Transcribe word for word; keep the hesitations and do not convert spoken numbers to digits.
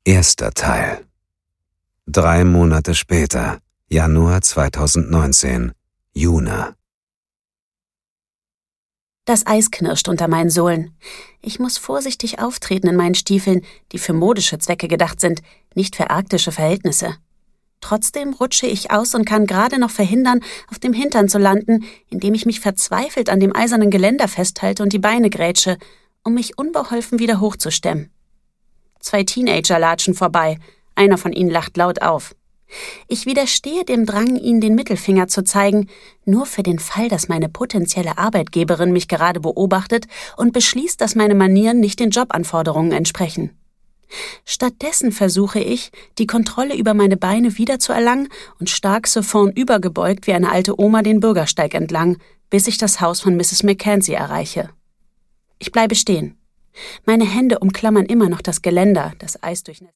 Erster Teil. Drei Monate später, Januar zweitausendneunzehn, Juna. Das Eis knirscht unter meinen Sohlen. Ich muss vorsichtig auftreten in meinen Stiefeln, die für modische Zwecke gedacht sind, nicht für arktische Verhältnisse. Trotzdem rutsche ich aus und kann gerade noch verhindern, auf dem Hintern zu landen, indem ich mich verzweifelt an dem eisernen Geländer festhalte und die Beine grätsche, um mich unbeholfen wieder hochzustemmen. Zwei Teenager latschen vorbei, einer von ihnen lacht laut auf. Ich widerstehe dem Drang, ihnen den Mittelfinger zu zeigen, nur für den Fall, dass meine potenzielle Arbeitgeberin mich gerade beobachtet und beschließt, dass meine Manieren nicht den Jobanforderungen entsprechen. Stattdessen versuche ich, die Kontrolle über meine Beine wiederzuerlangen und stark so vornübergebeugt wie eine alte Oma den Bürgersteig entlang, bis ich das Haus von Misses Mackenzie erreiche. Ich bleibe stehen. Meine Hände umklammern immer noch das Geländer, das Eis durchnässt.